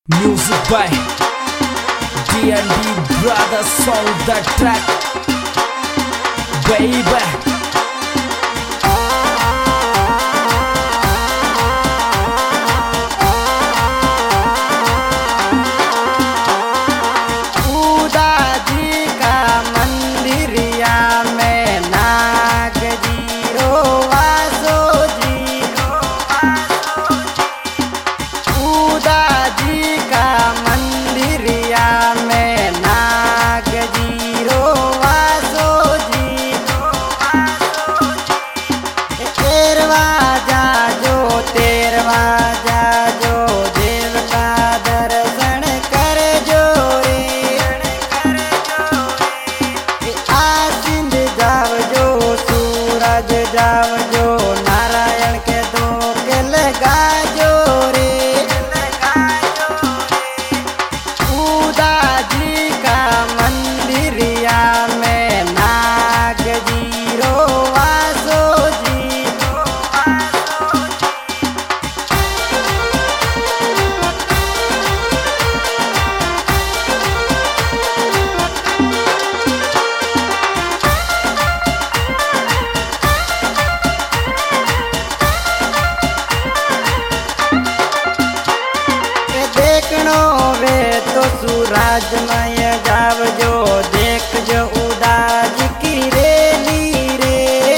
Music by D&D Brothers, song that track, baby. जावजो Narayan के दो के लगाजो रे खुदा जी का मंदिरिया में नाग जीरो वासो जी। वे तो सूरजमय जावजो देखजो उदाज की रेली रे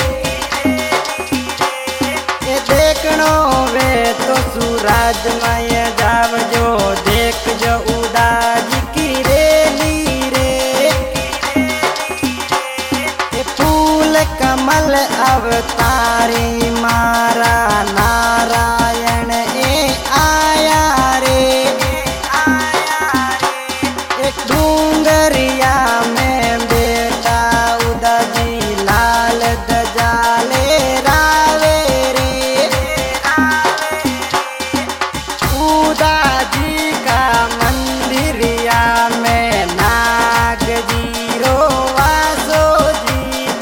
ये देखनो वे तो सूरजमय जावजो देखजो उदाज की रेली रे ये फूल कमल अवतारी मारा नारायण ए आया रे डूंगरिया में बेटा उदाजी लाल दजाले रावे रे उदाजी का मंदिरिया में नाग जीरो वासो जी।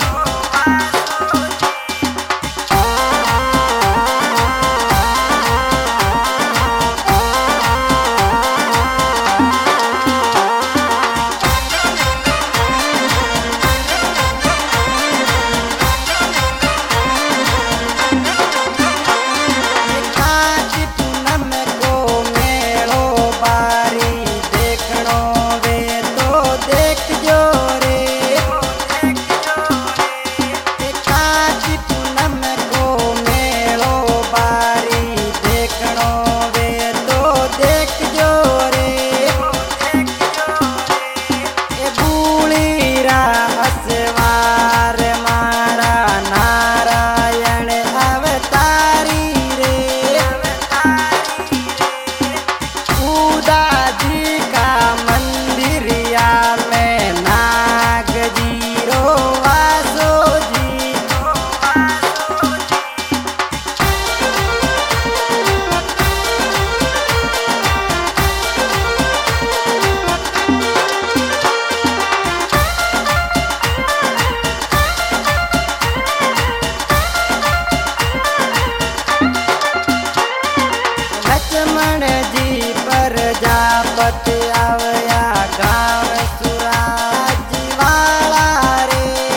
प्रजापति आवया गाँव सुराजी वाला रे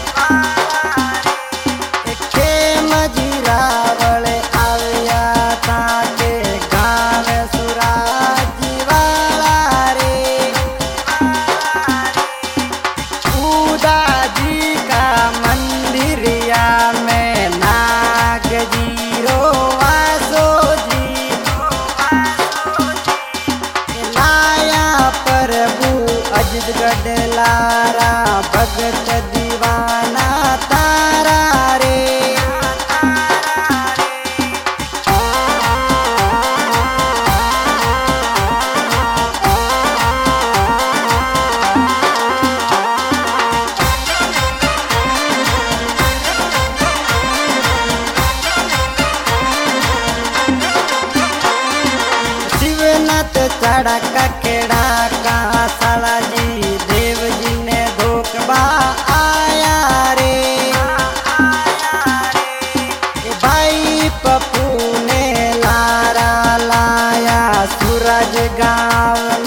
खेम जीरावल आवया ताके गाँव सुराजी वाला रे उदाजी का मंदिरिया में नाग जीरो वासो जी। प्रभु अजित गडलारा भगत दीवाना तारा रे शिवनाथ चढ़ा केड़ा का साला जी देव जी ने धोखबा आया रे भाई पप्पू ने लारा लाया सूरज गाँव